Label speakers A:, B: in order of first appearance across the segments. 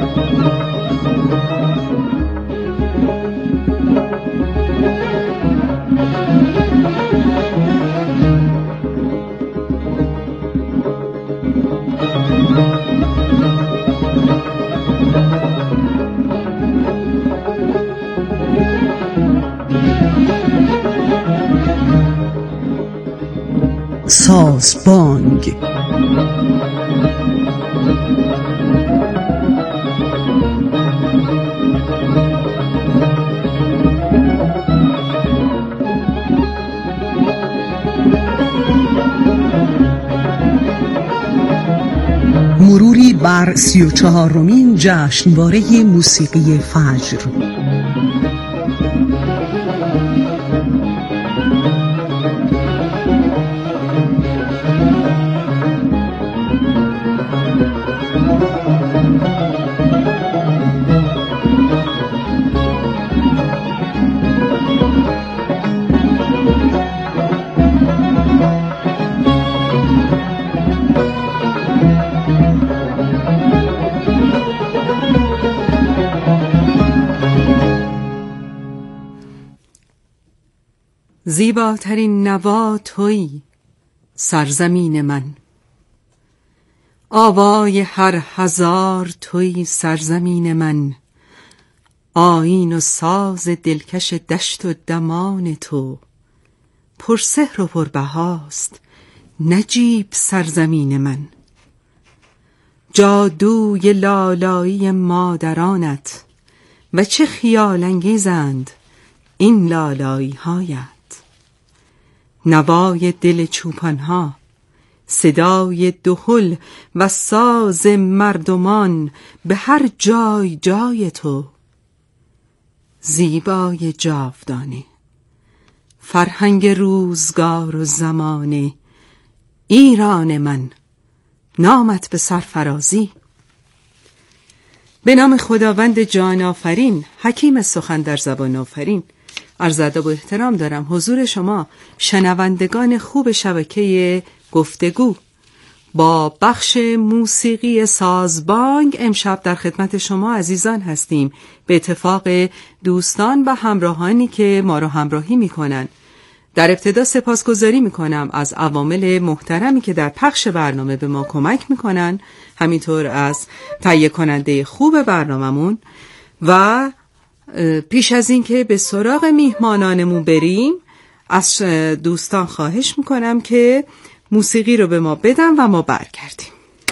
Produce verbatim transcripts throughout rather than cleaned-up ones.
A: سازبانگ. مروری بر سی و چهارمین جشنواره موسیقی فجر.
B: زیباترین نوا تویی سرزمین من، آوای هر هزار تویی سرزمین من، آیین و ساز دلکش دشت و دمان تو، پرسحر و پربهاست نجیب سرزمین من. جادوی لالایی مادرانت و چه خیال انگیزند این لالایی هایت. نوای دل چوپانها، صدای دهل و ساز مردمان به هر جای جای تو. زیبای جاودانه، فرهنگ روزگار و زمانه، ایران من نامت به سرفرازی. به نام خداوند جان آفرین، حکیم سخن در زبان آفرین. عرض ادب و احترام دارم حضور شما شنوندگان خوب شبکه گفتگو. با بخش موسیقی سازبانگ امشب در خدمت شما عزیزان هستیم، به اتفاق دوستان و همراهانی که ما را همراهی میکنن. در ابتدا سپاسگزاری میکنم از عوامل محترمی که در پخش برنامه به ما کمک میکنن، همینطور از تهیه کننده خوب برناممون. و پیش از این که به سراغ میهمانانمون بریم، از دوستان خواهش میکنم که موسیقی رو به ما بدن و ما برگردیم.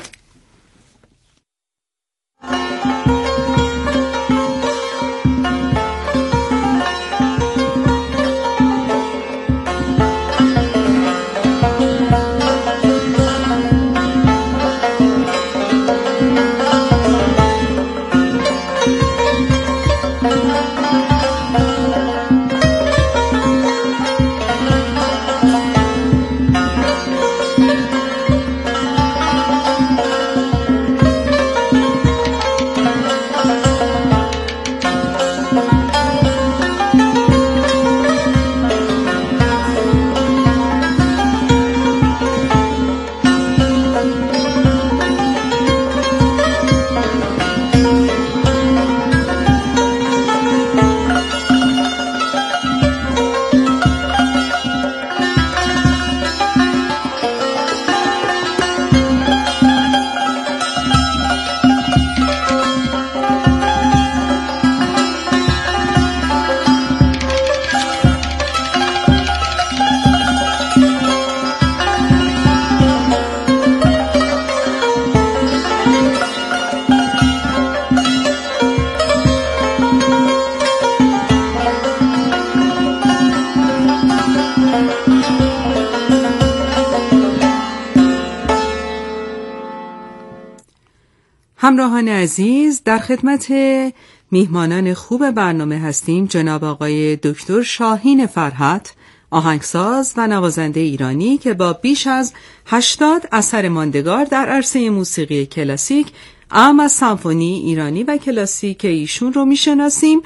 B: همراهان عزیز، در خدمت میهمانان خوب برنامه هستیم. جناب آقای دکتر شاهین فرحت، آهنگساز و نوازنده ایرانی که با بیش از هشتاد اثر ماندگار در عرصه موسیقی کلاسیک، اعم از سمفونی ایرانی و کلاسیک ایشون رو میشناسیم.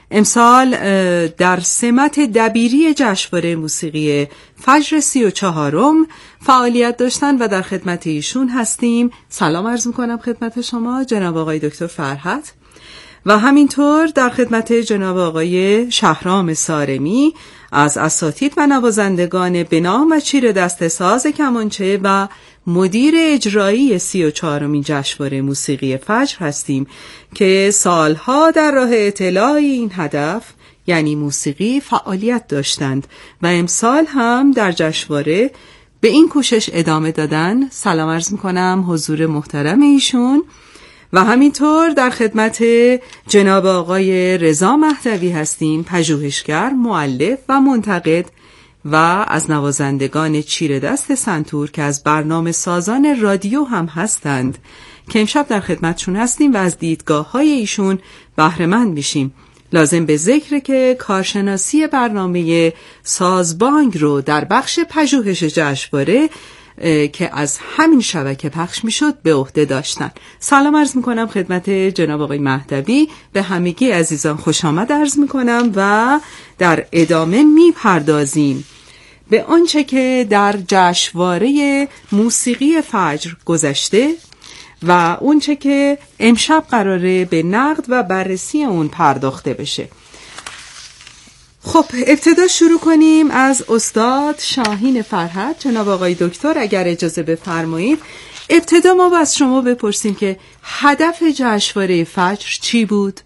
B: امسال در سمت دبیری جشنواره موسیقی فجر سی و چهارم فعالیت داشتن و در خدمت ایشون هستیم. سلام عرض میکنم خدمت شما جناب آقای دکتر فرحت و همینطور در خدمت جناب آقای شهرام سارمی از اساتید و نوازندگان به نام و چیر دست ساز کمانچه و مدیر اجرایی سی و چهارمین جشنواره موسیقی فجر هستیم که سالها در راه اطلاع این هدف یعنی موسیقی فعالیت داشتند و امسال هم در جشنواره به این کوشش ادامه دادن. سلام عرض میکنم حضور محترم ایشون و همینطور در خدمت جناب آقای رضا مهدوی هستیم، پژوهشگر، مؤلف و منتقد و از نوازندگان چیر دست سنتور که از برنامه سازان رادیو هم هستند که امشب در خدمتشون هستیم و از دیدگاه های ایشون بهره مند میشیم. لازم به ذکر که کارشناسی برنامه سازبانگ رو در بخش پژوهش جشنواره که از همین شبکه پخش میشد به عهده داشتن. سلام عرض میکنم خدمت جناب آقای مهدوی، به همگی عزیزان خوش آمد عرض میکنم و در ادامه میپردازیم به آنچه که در جشنواره موسیقی فجر گذشته و اونچه که امشب قراره به نقد و بررسی اون پرداخته بشه. خب ابتدا شروع کنیم از استاد شاهین فرحت. جناب آقای دکتر اگر اجازه بفرمایید ابتدا ما از شما بپرسیم که هدف جشنواره فجر چی بود؟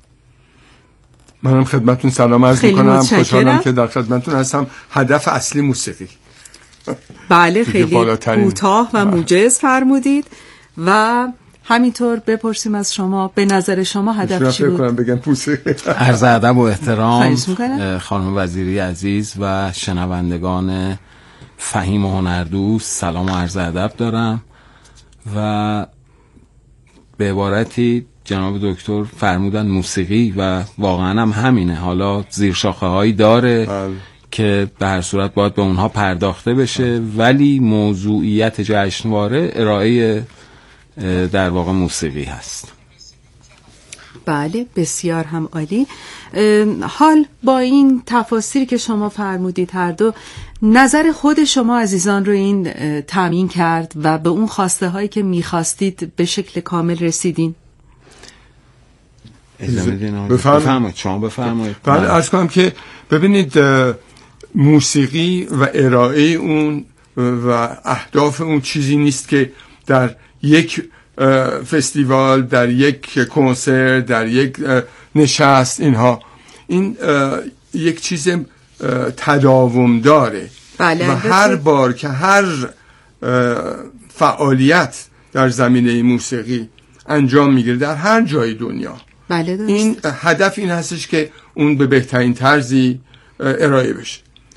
C: منم خدمتتون سلام عرض میکنم، خوشحالم که در خدمتتون هستم. هدف اصلی موسیقی.
B: بله خیلی کوتاه و موجز فرمودید و همینطور بپرسیم از شما به نظر شما هدف چی بود؟
C: بگم موسیقی.
D: عرض ادب و احترام خانم وزیری عزیز و شنوندگان فهیم و هنردوست، سلام و عرض ادب دارم و به عبارتی جناب دکتر فرمودن موسیقی و واقعا هم همینه. حالا زیر شاخه هایی داره بل. که به هر صورت باید به اونها پرداخته بشه بل. ولی موضوعیت جشنواره ارائه در واقع موسیقی هست.
B: بله بسیار هم عالی. حال با این تفاصیلی که شما فرمودید هر دو، نظر خود شما عزیزان رو این تامین کرد و به اون خواسته هایی که میخواستید به شکل کامل رسیدین؟
D: بفرمایید شما بفرمایید.
C: بله عرض کنم که ببینید موسیقی و ارائه اون و اهداف اون چیزی نیست که در یک فستیوال، در یک کنسرت، در یک نشست، اینها این یک چیز تداوم داره.
B: بله.
C: و هر بار که هر فعالیت در زمینه موسیقی انجام میگیره در هر جای دنیا،
B: بله
C: این هدف این هستش که اون به بهترین طرزی ارائه بشه.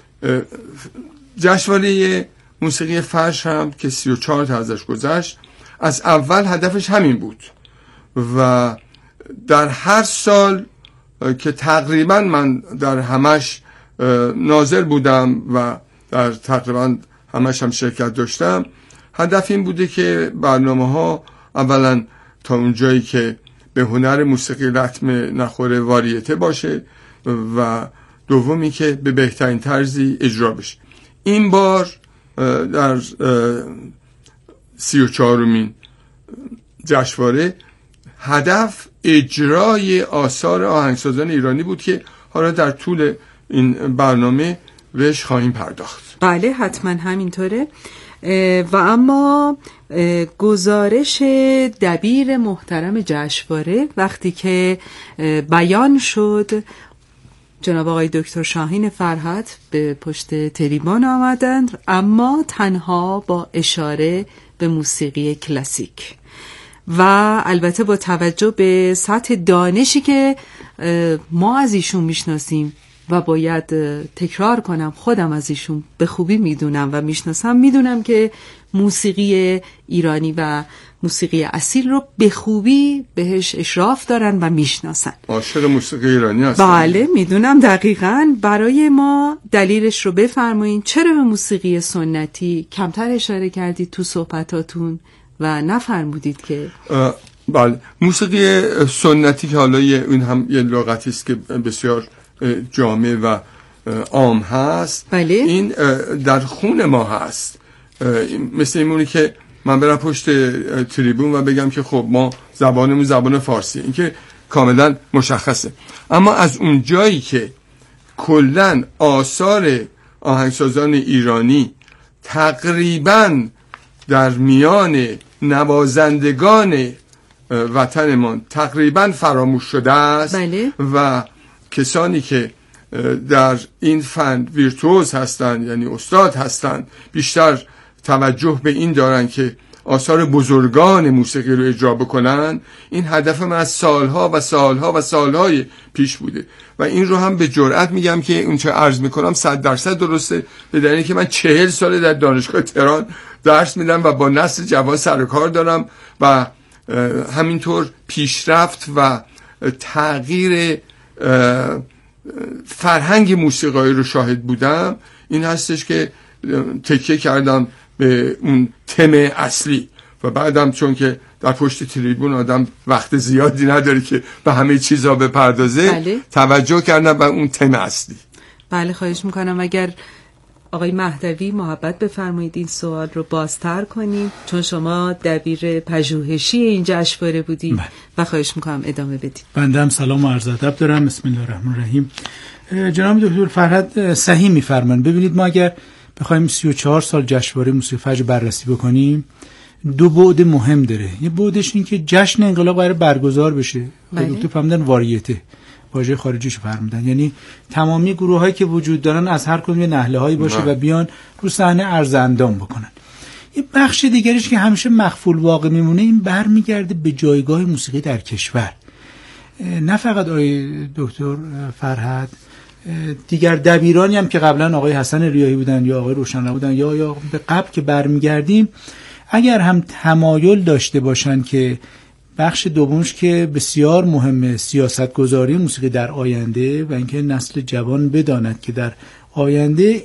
C: جشنواره موسیقی فجر هم که سی و چهار تا ازش گذشت، از اول هدفش همین بود و در هر سال که تقریبا من در همش ناظر بودم و در تقریبا همش هم شرکت داشتم، هدف این بوده که برنامه ها اولا تا اونجایی که به هنر موسیقی لطمه نخوره واریته باشه و دومی که به بهترین طرزی اجرا بشه. این بار در سی و چهارمین جشنواره هدف اجرای آثار آهنگسازان ایرانی بود که حالا در طول این برنامه بهش خواهیم پرداخت.
B: بله حتما همینطوره. و اما گزارش دبیر محترم جشنواره وقتی که بیان شد، جناب آقای دکتر شاهین فرحت به پشت تریبان آمدند، اما تنها با اشاره به موسیقی کلاسیک و البته با توجه به سطح دانشی که ما از ایشون میشناسیم و باید تکرار کنم خودم از ایشون به خوبی میدونم و میشناسم، میدونم که موسیقی ایرانی و موسیقی اصیل رو به خوبی بهش اشراف دارن و میشناسن.
C: عاشق موسیقی ایرانی هستن.
B: بله میدونم. دقیقاً برای ما دلیلش رو بفرمایین. چرا به موسیقی سنتی کمتر اشاره کردید تو صحبتاتون و نفرمودید که
C: بله، موسیقی سنتی که حالا این هم یه لغتی است که بسیار جامع و عام هست.
B: بله.
C: این در خون ما هست، مثل اینمونه که من برم پشت تریبون و بگم که خب ما زبانمون زبان فارسی، این که کاملا مشخصه. اما از اون جایی که کلن آثار آهنگسازان ایرانی تقریبا در میان نوازندگان وطنمان تقریبا فراموش شده است.
B: بله.
C: و کسانی که در این فن ویرتوز هستند، یعنی استاد هستند، بیشتر توجه به این دارن که آثار بزرگان موسیقی رو اجرا بکنن. این هدف من از سالها و سالها و سالهای پیش بوده و این رو هم به جرئت میگم که اون چه عرض میکنم صد درصد درسته، به دلیلی که من چهل سال در دانشگاه تهران درس میدم و با نسل جوان سر و کار دارم و همینطور پیشرفت و تغییر فرهنگ موسیقایی رو شاهد بودم. این هستش که تکیه کردم به اون تم اصلی و بعدم چون که در پشت تریبون آدم وقت زیادی نداره که به همه چیزها بپردازه.
B: بله.
C: توجه کردم به اون تم اصلی.
B: بله، خواهش میکنم اگر آقای مهدوی محبت بفرمایید این سوال رو بازتر کنید، چون شما دبیر پژوهشی این جشنواره بودید و خواهش میکنم ادامه بدید.
E: بنده هم سلام و عرض ادب دارم. بسم الله الرحمن الرحیم. جناب دکتر فرهاد صحیح میفرمان. ببینید ما اگر بخوایم سی و چهار سال جشنواره موسیقی فجر بررسی بکنیم، دو بعد مهم داره. یه بعدش این که جشن انقلاب قرار برگزار بشه. دکتر فرمودن واریته، واژه خارجیشو فرمودن، یعنی تمامی گروهایی که وجود دارن از هر کدوم یه نهله‌هایی باشه و بیان رو صحنه عرض اندام بکنن. یه بخش دیگریش که همیشه مخفول واقع میمونه، این برمیگرده به جایگاه موسیقی در کشور. نه فقط آقای دکتر فرهاد، دیگر دبیرانی هم که قبلا آقای حسن ریاحی بودن یا آقای روشن‌رو بودن یا یا به قبل که برمیگردیم، اگر هم تمایل داشته باشن که بخش دومش که بسیار مهمه، سیاستگذاری موسیقی در آینده و اینکه نسل جوان بداند که در آینده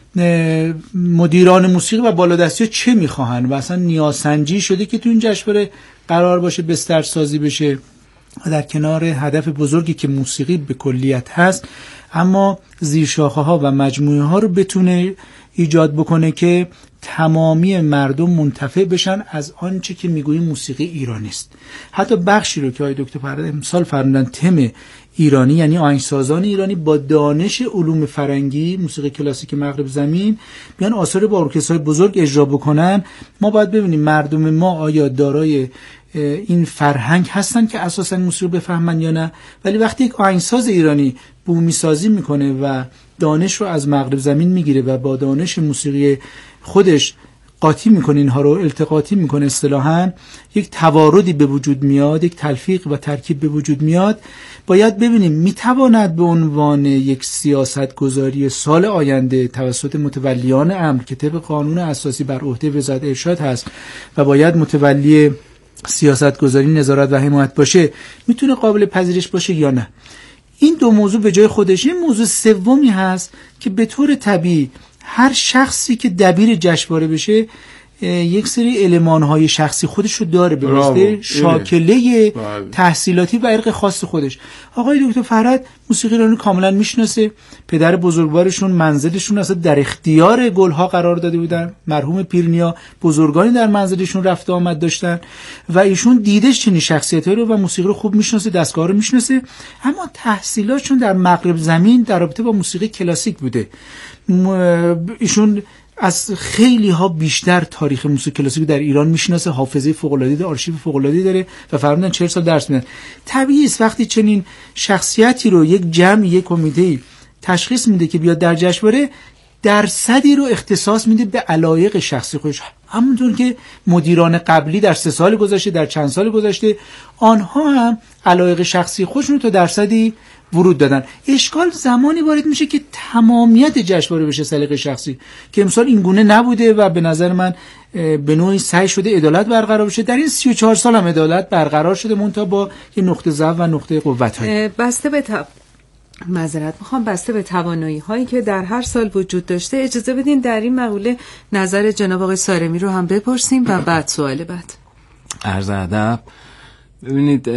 E: مدیران موسیقی و بالادستی چه میخواهن و اصلا نیازسنجی شده که تو این جشنواره قرار باشه، بسترسازی بشه و در کنار هدف بزرگی که موسیقی به کلیت هست، اما زیرشاخه ها و مجموعه ها رو بتونه ایجاد بکنه که تمامی مردم منتفع بشن از آنچه که میگوییم موسیقی ایرانی است. حتی بخشی رو که آقای دکتر فرهاد امسال فرمودن تم ایرانی، یعنی آهنگسازان ایرانی با دانش علوم فرنگی، موسیقی کلاسیک مغرب زمین، بیان آثار با ارکسترهای بزرگ اجرا بکنن. ما باید ببینیم مردم ما آیا دارای این فرهنگ هستن که اساسا موسیقی بفهمن یا نه. ولی وقتی یک آهنگساز ایرانی بومی سازی میکنه و دانش رو از مغرب زمین میگیره و با دانش موسیقی خودش قاطی میکنه، اینها رو التقاطی میکنه، اصطلاحاً یک تواردی به وجود میاد، یک تلفیق و ترکیب به وجود میاد. باید ببینیم میتواند به عنوان یک سیاست گذاری سال آینده توسط متولیان امر که طبق قانون اساسی بر عهده وزارت ارشاد هست و باید متولی سیاست گذاری، نظارت و حمایت باشه، میتونه قابل پذیرش باشه یا نه. این دو موضوع به جای خودش. این موضوع سومی هست که به طور طبیعی هر شخصی که دبیر جشنواره بشه یک سری المان‌های شخصی خودش رو داره، به واسطه شاکله تحصیلاتی و ارق خاص خودش. آقای دکتر فرهاد موسیقی رو کاملا میشناسه. پدر بزرگوارشون منزلشون اصلا در اختیار گلها قرار داده بودن، مرحوم پیرنیا بزرگانی در منزلشون رفت آمد داشتن و ایشون دیدش چنین شخصیتایی رو و موسیقی رو خوب میشناسه، دستگاه رو میشناسه. اما تحصیلاتشون در مغرب زمین در رابطه با موسیقی کلاسیک بوده. ایشون از خیلی ها بیشتر تاریخ موسیقی کلاسیک در ایران میشناسه، حافظه فوق العاده داره، آرشیو فوق العاده داره و فرمودن چهل سال درس میدن. طبیعی است وقتی چنین شخصیتی رو یک جمع، یک کمیته تشخیص میده که بیاد در جشنواره، درصدی رو اختصاص میده به علایق شخصی خودش، همونطور که مدیران قبلی در سه سال گذشته، در چند سال گذشته، آنها هم علایق شخصی خودشون تا درصدی ورود دادن. اشکال زمانی وارد میشه که تمامیت جشنواره بشه سلیقه شخصی، که امسال این گونه نبوده و به نظر من به نوعی سعی شده عدالت برقرار بشه. در این سی و چهار سال هم عدالت برقرار شده، منتها با یه نقطه ضعف و نقطه قوت‌های
B: بسته به تا... معذرت میخوام بسته به توانایی هایی که در هر سال وجود داشته. اجازه بدین در این مقوله نظر جناب آقای سارمی رو هم بپرسیم و بعد سوال بعد.
D: عرض ادب. ببینید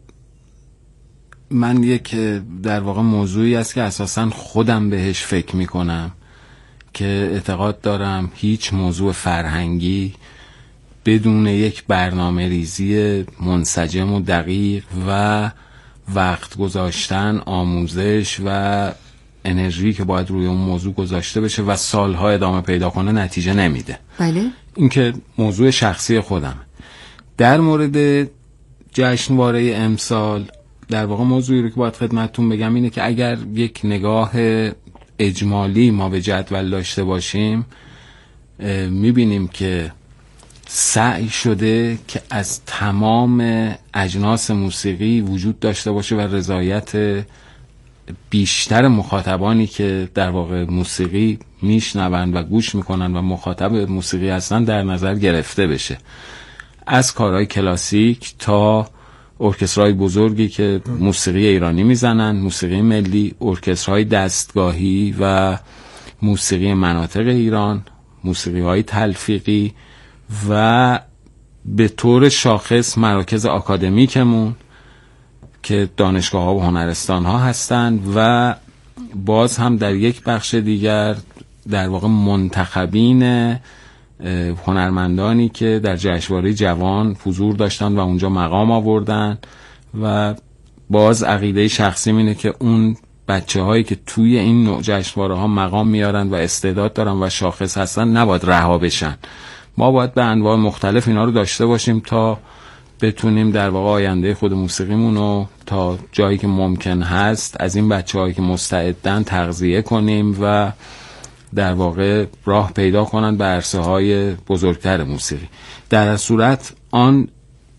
D: من یک در واقع موضوعی است که اساساً خودم بهش فکر میکنم که اعتقاد دارم هیچ موضوع فرهنگی بدون یک برنامه ریزی منسجم و دقیق و وقت گذاشتن، آموزش و انرژی که باید روی اون موضوع گذاشته بشه و سالها ادامه پیدا کنه نتیجه نمیده.
B: بله.
D: این که موضوع شخصی خودم. در مورد جشنواره امسال در واقع موضوعی رو که باید خدمتتون بگم اینه که اگر یک نگاه اجمالی ما به جدول داشته باشیم میبینیم که سعی شده که از تمام اجناس موسیقی وجود داشته باشه و رضایت بیشتر مخاطبانی که در واقع موسیقی میشنوند و گوش میکنن و مخاطب موسیقی هستن در نظر گرفته بشه، از کارهای کلاسیک تا ارکسترهای بزرگی که موسیقی ایرانی میزنن، موسیقی ملی، ارکسترهای دستگاهی و موسیقی مناطق ایران، موسیقی های تلفیقی و به طور شاخص مراکز آکادمیکمون که دانشگاه ها و هنرستان ها هستند و باز هم در یک بخش دیگر در واقع منتخبین هنرمندانی که در جشنواره جوان حضور داشتن و اونجا مقام آوردن و باز عقیده شخصی اینه که اون بچه هایی که توی این نوع جشنواره ها مقام میارن و استعداد دارن و شاخص هستن نباید رها بشن. ما باید به انواع مختلف اینا رو داشته باشیم تا بتونیم در واقع آینده خود موسیقیمون رو تا جایی که ممکن هست از این بچه هایی که مستعدن تغذیه کنیم و در واقع راه پیدا کنن به عرصه های بزرگتر موسیقی. در صورت آن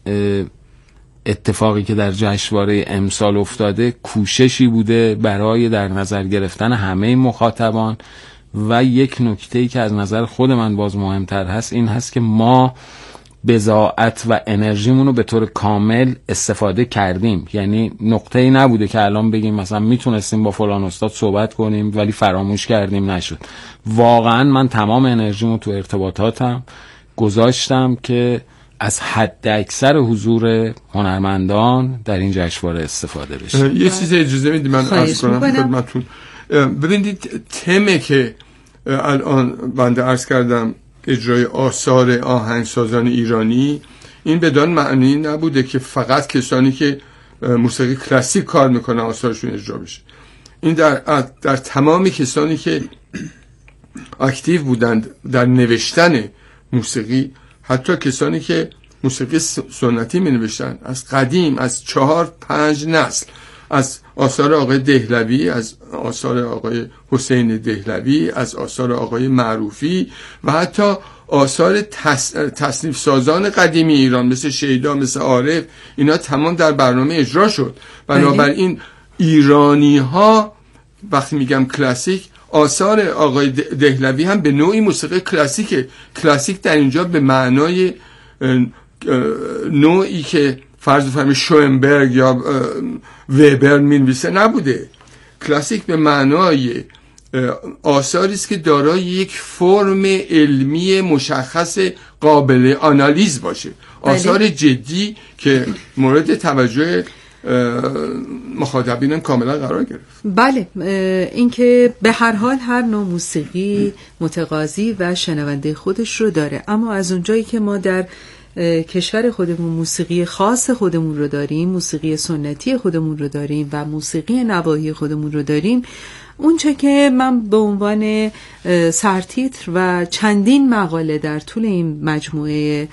D: اتفاقی که در جشنواره امسال افتاده کوششی بوده برای در نظر گرفتن همه مخاطبان و یک نکته‌ای که از نظر خود من باز مهمتر هست این هست که ما بضاعت و انرژیمون رو به طور کامل استفاده کردیم. یعنی نقطه‌ای نبوده که الان بگیم مثلا میتونستیم با فلان استاد صحبت کنیم ولی فراموش کردیم، نشد. واقعا من تمام انرژیمو تو ارتباطاتم گذاشتم که از حد اکثر حضور هنرمندان در این جشنواره استفاده بشه.
C: یه چیز اجازه میدید من عرض کنم خدمتتون. ببینید تمی که الان بنده عرض کردم اجرای آثار آهنگسازان ایرانی، این بدان معنی نبوده که فقط کسانی که موسیقی کلاسیک کار میکنن آثارشون اجرا بشه. این در در تمامی کسانی که اکتیو بودند در نوشتن موسیقی، حتی کسانی که موسیقی سنتی می نوشتن از قدیم، از چهار پنج نسل، از آثار آقای دهلوی، از آثار آقای حسین دهلوی، از آثار آقای معروفی و حتی آثار تص... تصنیف سازان قدیمی ایران مثل شیدا، مثل عارف، اینا تمام در برنامه اجرا شد. بنابراین ایرانی ها وقتی میگم کلاسیک، آثار آقای دهلوی هم به نوعی موسیقی کلاسیکه. کلاسیک در اینجا به معنای نوعی که فرض بفرمایید شوئنبرگ یا وبر مینویسه نبوده. کلاسیک به معنای آثاری است که دارای یک فرم علمی مشخص قابل آنالیز باشه، آثار جدی که مورد توجه مخاطبین کاملا قرار گرفت.
B: بله، اینکه به هر حال هر نوع موسیقی متقاضی و شنونده خودش رو داره، اما از اونجایی که ما در کشور خودمون موسیقی خاص خودمون رو داریم، موسیقی سنتی خودمون رو داریم و موسیقی نواحی خودمون رو داریم، اونچه که من به عنوان سرتیتر و چندین مقاله در طول این مجموعه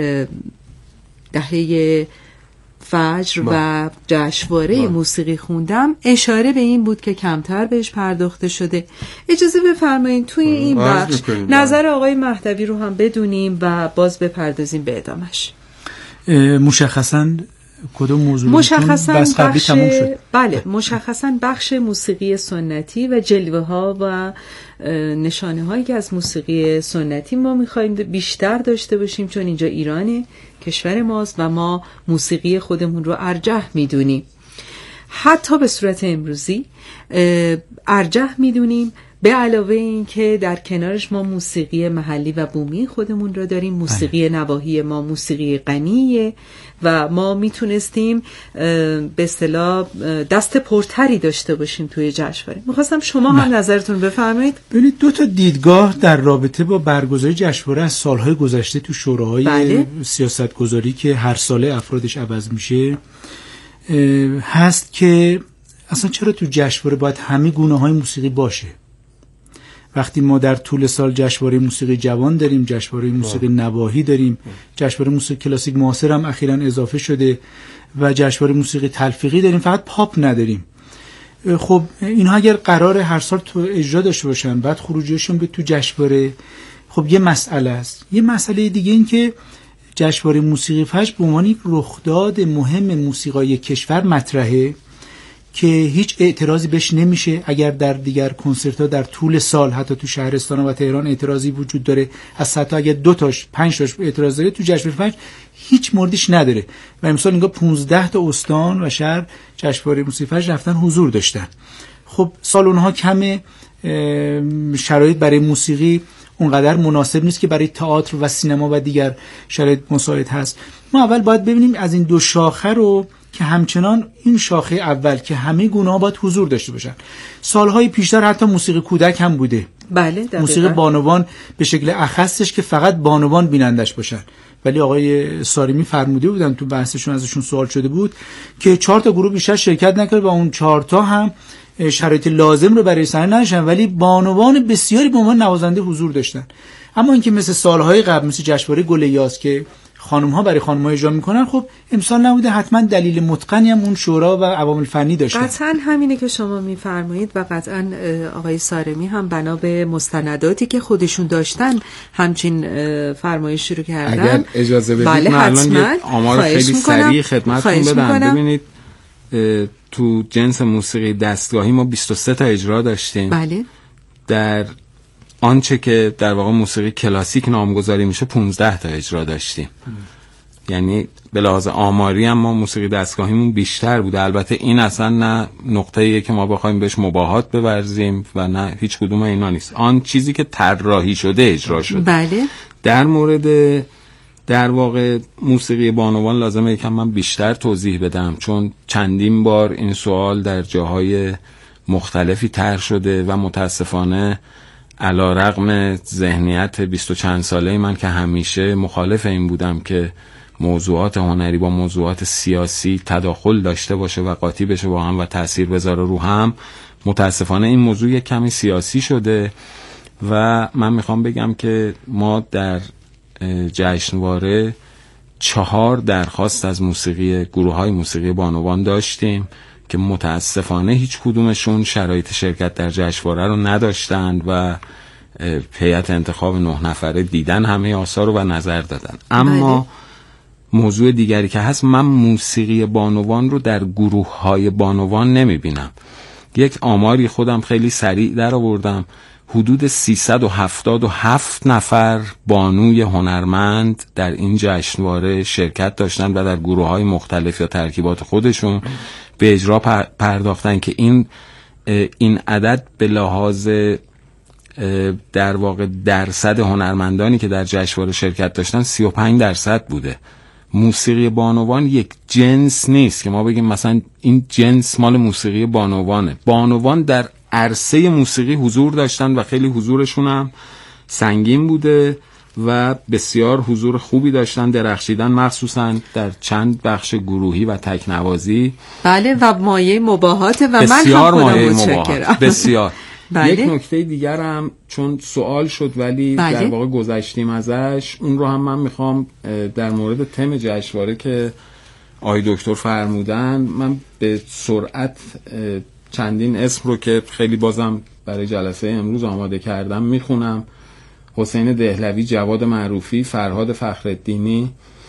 B: دهه فجر و جشنواره موسیقی خوندم، اشاره به این بود که کمتر بهش پرداخته شده. اجازه بفرمایید توی این بخش نظر آقای مهدوی رو هم بدونیم و باز بپردازیم به ادامش.
E: مشخصاً کدوم موضوع
B: مشخصاً بس قبلی تموم شد؟ بله، مشخصاً بخش موسیقی سنتی و جلوه ها و نشانه هایی که از موسیقی سنتی ما میخوایم بیشتر داشته باشیم، چون اینجا ایرانه، کشور ماست و ما موسیقی خودمون رو ارجح میدونیم. حتی به صورت امروزی ارجح میدونیم به علاوه این که در کنارش ما موسیقی محلی و بومی خودمون رو داریم، موسیقی نواحی ما موسیقی غنیه و ما میتونستیم به اصطلاح دست پرتری داشته باشیم توی جشنواره. میخواستم شما هم نه. نظرتون بفرمایید.
E: ببینید دو تا دیدگاه در رابطه با برگزاری جشنواره از سالهای گذشته تو شوراهای بله. سیاستگذاری که هر ساله افرادش عوض میشه هست که اصلا چرا تو جشنواره باید همه گونه‌های موسیقی باشه؟ وقتی ما در طول سال جشنواره موسیقی جوان داریم، جشنواره موسیقی نواحی داریم، جشنواره موسیقی کلاسیک معاصر هم اخیراً اضافه شده و جشنواره موسیقی تلفیقی داریم، فقط پاپ نداریم. خب اینها اگر قرار هر سال تو اجرا داشته باشن بعد خروجیشون به تو جشنواره، خب یه مسئله است. یه مسئله دیگه این که جشنواره موسیقی فجر به عنوان یک رخداد مهم موسیقای کشور مطرحه که هیچ اعتراضی بهش نمیشه. اگر در دیگر کنسرت‌ها در طول سال حتی تو شهرستان و تهران اعتراضی وجود داره، از صد تا اگر دو تاش پنج تاش اعتراض داره، تو جشنواره فجر هیچ موردیش نداره. و امسال انگار پانزده تا استان و شهر جشنواره موسیقی فجر رفتن حضور داشتن. خب سال اونها کمه، شرایط برای موسیقی اونقدر مناسب نیست که برای تئاتر و سینما و دیگر شرایط مساعد هست. ما اول باید ببینیم از این دو شاخه رو که همچنان این شاخه اول که همه گونه‌ها باید حضور داشته باشن. سالهای پیشتر حتی موسیقی کودک هم بوده.
B: بله دقیقاً.
E: موسیقی بانوان به شکل اخصش که فقط بانوان بینندش باشن. ولی آقای سارمی فرموده بودن تو بحثشون، ازشون سوال شده بود که چهار تا گروه بیشتر شرکت نکرد و اون چهار تا هم شرایط لازم رو برای صحنه نداشتن، ولی بانوان بسیاری به عنوان نوازنده حضور داشتن. اما اینکه مثل سالهای قبل مثل جشنواره گل یاس که خانم‌ها برای خانم‌ها اجرا می‌کنن، خب امسال نبوده. حتما دلیل متقنی هم اون شورا و عوامل فنی داشتن.
B: قطعاً همینه که شما می‌فرمایید و قطعاً آقای سارمی هم بنا به مستنداتی که خودشون داشتن همچین فرمایشی رو کردن.
D: اگر اجازه بدید
B: بله
D: من الان یه آمار خیلی سریع خدمتتون بدم. ببینید تو جنس موسیقی دستگاهی ما بیست و سه تا اجرا داشتیم.
B: بله. در
D: آنچه که در واقع موسیقی کلاسیک نامگذاری میشه پانزده تا اجرا داشتیم. ام. یعنی به لحاظ آماری هم ما موسیقی دستگاهیمون بیشتر بوده. البته این اصلا نه نقطه‌ایه که ما بخوایم بهش مباهات بورزیم و نه هیچ کدوم اینا نیست. آن چیزی که طراحی شده اجرا شده.
B: بله.
D: در مورد در واقع موسیقی بانوان لازمه یکم من بیشتر توضیح بدم، چون چندین بار این سوال در جاهای مختلفی طرح شده و متاسفانه علیرغم ذهنیت بیست و چند ساله من که همیشه مخالف این بودم که موضوعات هنری با موضوعات سیاسی تداخل داشته باشه و قاطی بشه با هم و تأثیر بذاره رو هم، متاسفانه این موضوع یک کمی سیاسی شده و من میخوام بگم که ما در جشنواره چهار درخواست از موسیقی گروه‌های موسیقی بانوان داشتیم که متاسفانه هیچ کدومشون شرایط شرکت در جشنواره رو نداشتند و هیئت انتخاب نه نفره دیدن همه آثار رو و نظر دادن. اما بله. موضوع دیگری که هست، من موسیقی بانوان رو در گروه‌های بانوان نمی‌بینم. یک آماری خودم خیلی سریع در آوردم، حدود سیصد و هفتاد و هفت نفر بانوی هنرمند در این جشنواره شرکت داشتن و در گروه‌های مختلف یا ترکیبات خودشون به اجرا پرداختن که این این عدد به لحاظ در واقع درصد هنرمندانی که در جشنواره شرکت داشتن سی و پنج درصد بوده. موسیقی بانوان یک جنس نیست که ما بگیم مثلا این جنس مال موسیقی بانوانه. بانوان در عرصه موسیقی حضور داشتن و خیلی حضورشون هم سنگین بوده و بسیار حضور خوبی داشتن، درخشیدن مخصوصا در چند بخش گروهی و تکنوازی.
B: بله و مایه مباهات و من
D: بسیار
B: هم
D: مایه مباهات بسیار. بله. یک نکته دیگر هم چون سوال شد ولی بله. در واقع گذشتیم ازش، اون رو هم من میخوام در مورد تم جشنواره که آقای دکتر فرمودن من به سرعت چندین اسم رو که خیلی بازم برای جلسه امروز آماده کردم میخونم. حسین دهلوی، جواد معروفی، فرهاد فخرالدینی،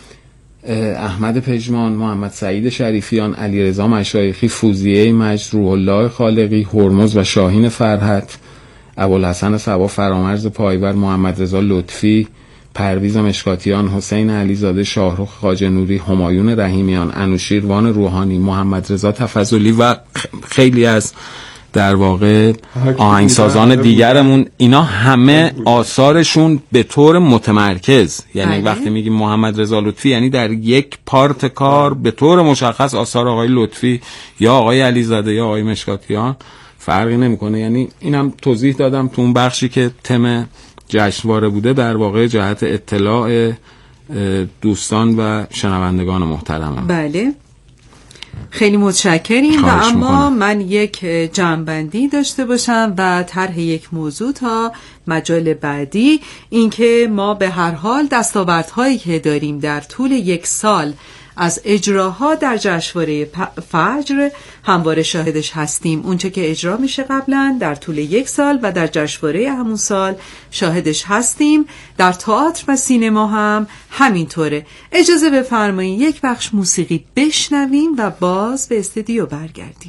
D: احمد پژمان، محمد سعید شریفیان، علیرضا مشایخی، فوزیه مجد، روح الله خالقی، هرمز و شاهین فرحت، ابوالحسن صبا، فرامرز پایور، محمد رضا لطفی، پرویز مشکاتیان، حسین علیزاده، شاهرخ خواجه نوری، همایون رحیمیان، انوشیروان روحانی، محمد رضا تفضلی و خیلی از در واقع آهنگسازان دیگرمون، اینا همه آثارشون به طور متمرکز، یعنی بله. وقتی میگیم محمد رضا لطفی یعنی در یک پارت کار به طور مشخص آثار آقای لطفی یا آقای علیزاده یا آقای مشکاتیان فرقی نمیکنه. یعنی اینم توضیح دادم تو اون بخشی که تم جشنواره بوده، در واقع جهت اطلاع دوستان و شنوندگان محترمم.
B: بله خیلی متشکریم. و اما من یک جمع‌بندی داشته باشم و طرح یک موضوع تا مجال بعدی، اینکه ما به هر حال دستاوردهایی که داریم در طول یک سال از اجراها در جشنواره فجر همواره شاهدش هستیم. اونچه که اجرا میشه قبلا در طول یک سال و در جشنواره همون سال شاهدش هستیم. در تئاتر و سینما هم همینطوره. اجازه بفرمایید یک بخش موسیقی بشنویم و باز به استودیو برگردیم.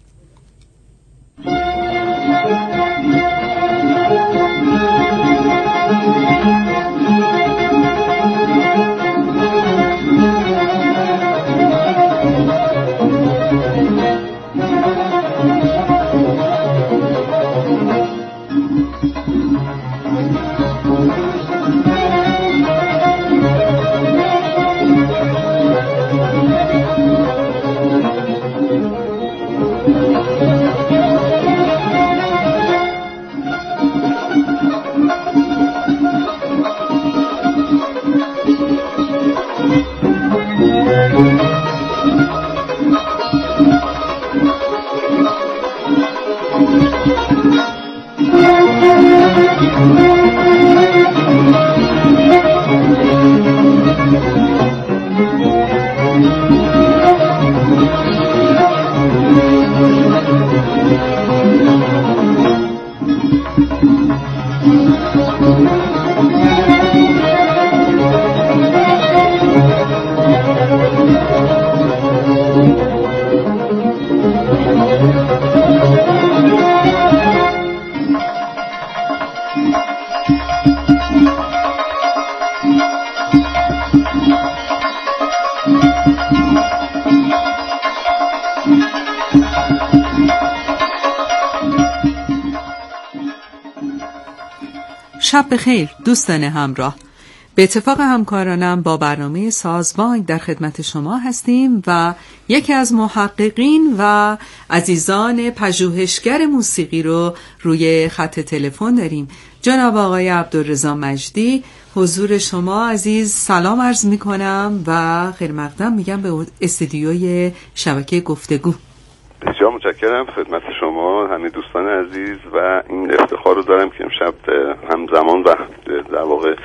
B: شب بخیر دوستان همراه. به اتفاق همکارانم با برنامه سازبانک در خدمت شما هستیم و یکی از محققین و عزیزان پژوهشگر موسیقی رو روی خط تلفن داریم، جناب آقای عبدالرضا مجدی. حضور شما عزیز سلام عرض می کنم و خیر مقدم میگم به استودیوی شبکه گفتگو.
F: بسیار متشکرم خدمت شما همه دوستان عزیز و این افتخار رو دارم که امشب هم زمان و در واقع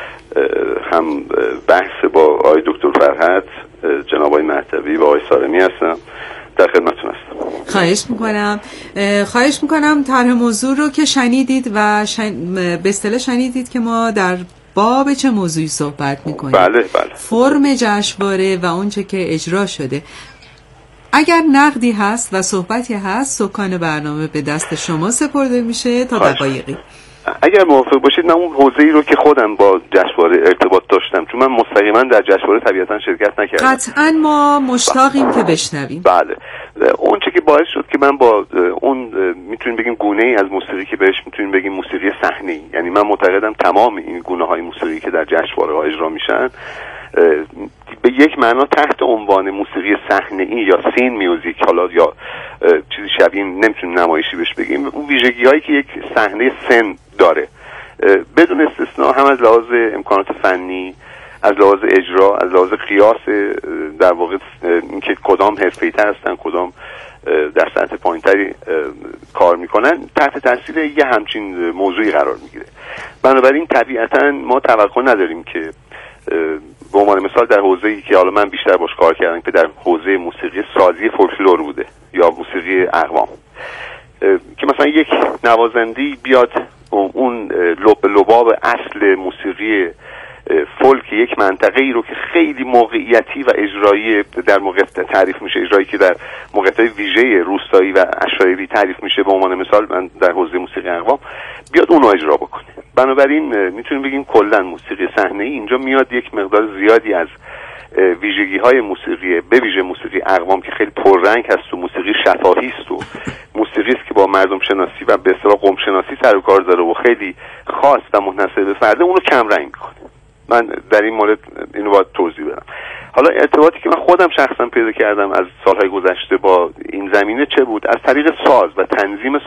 F: هم بحث با آقای دکتر فرهد، جناب آقای مهدوی و آقای سارمی هستم، در خدمتتون هستم.
B: خواهش میکنم خواهش میکنم طرح موضوع رو که شنیدید و شن... به اصطلاح شنیدید که ما در باب چه موضوعی صحبت میکنیم.
F: بله بله.
B: فرم جشنواره و اونچه که اجرا شده. اگر نقدی هست و صحبتی هست سکان برنامه به دست شما سپرده میشه تا دقایقی.
F: اگر موافق باشید من اون حوزه‌ای رو که خودم با جشنواره ارتباط داشتم، چون من مستقیما در جشنواره طبیعتا شرکت نکردم.
B: قطعا ما مشتاقیم که بشنویم.
F: بله. اون چه که باعث شد که من با اون میتونیم بگیم گونه‌ای از موسیقی که بهش میتونیم بگیم موسیقی صحنه‌ای، یعنی من معتقدم تمام این گونه‌های موسیقی که در جشنواره‌ها اجرا میشن به یک معنا تحت عنوان موسیقی صحنه‌ای یا سین میوزیک، حالا یا چیزی شبیه نمیتونیم نمایشی بهش بگیم، اون ویژگی‌هایی که یک صحنه سن داره بدون استثنا، هم از لحاظ امکانات فنی، از لحاظ اجرا، از لحاظ قیاس در واقع اینکه کدام حرفه‌ای‌تر هستن کدام در سطح پایین‌تری کار میکنن، تحت تاثیر یه همچین موضوعی قرار میگیره. بنابراین طبیعتاً ما توقع نداریم که به عنوان مثال در حوزه‌ای که حالا من بیشتر باش کار کردم که در حوزه موسیقی سازی فولکلور بوده یا موسیقی اقوام، که مثلا یک نوازنده‌ای بیاد اون لب لباب اصل موسیقی فولک یک منطقه ای رو که خیلی موقعیتی و اجرایی در موقع تعریف میشه، اجرایی که در موقعیت‌های ویژه روستایی و عشایری تعریف میشه، به عنوان مثال من در حوزه موسیقی اقوام، بیاد اون رو اجرا بکنه. بنابراین میتونیم بگیم کلا موسیقی صحنه‌ای اینجا میاد یک مقدار زیادی از ویژگی های موسیقی به ویژه موسیقی اقوام که خیلی پررنگ هست و موسیقی شفاهی است و موسیقی است که با مردم شناسی و به اصطلاح قوم شناسی سر و کار داره و خیلی خاص و منحصر به فرده، اونو کم رنگ میکنه. من در این مورد اینو باید توضیح بدم. حالا ارتباطی که من خودم شخصا پیدا کردم از سالهای گذشته با این زمینه چه بود؟ از طریق ساز و تنظیم